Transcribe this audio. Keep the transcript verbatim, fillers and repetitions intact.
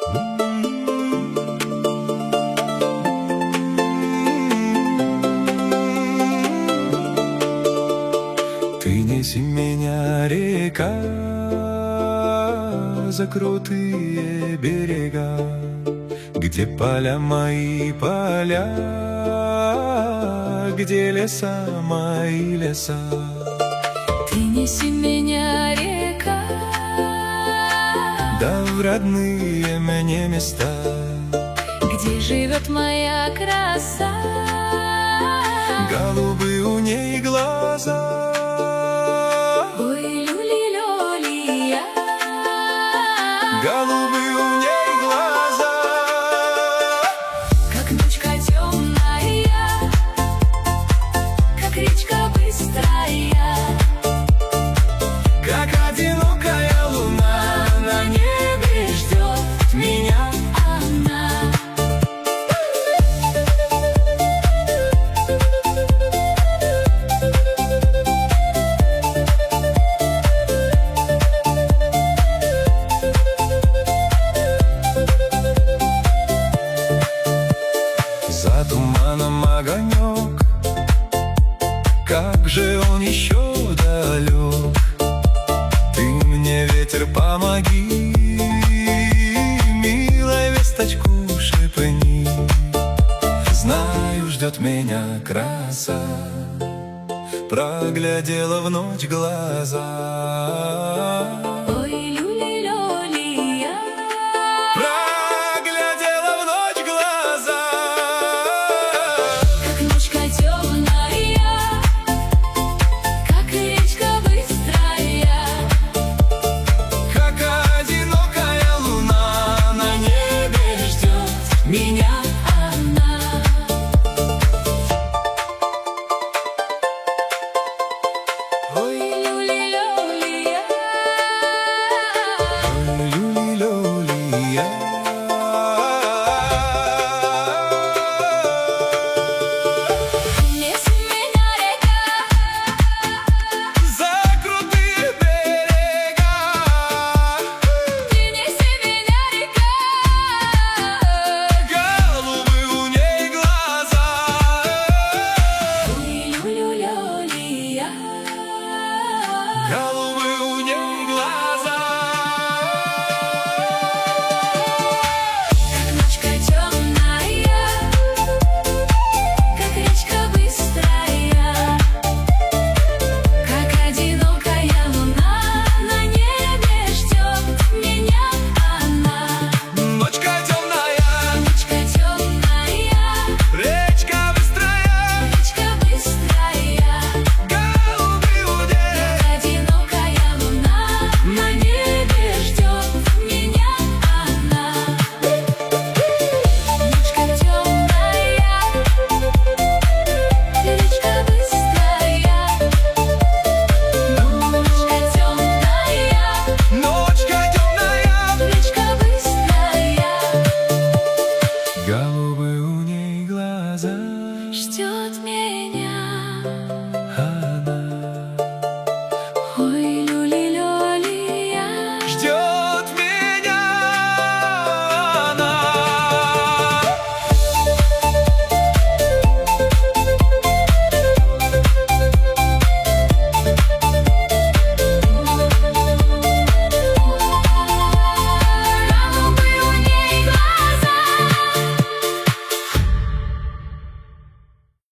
Ты неси меня, река, за крутые берега, где поля мои поля, где леса мои леса. Ты неси меня, река, да в родные мне места, где живет моя краса. Голубые у ней глаза. Ой, люли-люли-я. Голубые у ней глаза. Как ночка темная, как речка быстрая, как одинокая луна на небе ждет меня она. За туманом огонек, как же он еще далек. Ты мне, ветер, помоги, милая весточку шепни. Знаю, ждет меня краса, проглядела в ночь глаза. ой, люли-люли-я. Проглядела в ночь глаза. Как ночка темная, как речка быстрая, Как одинокая луна на небе ждет меня она. Ой, Люли-люли-я. люли-люли-я. Неси меня, река, За крутые берега, ты неси меня, река, голубые у ней глаза. ой, люли-люли-я. Голубые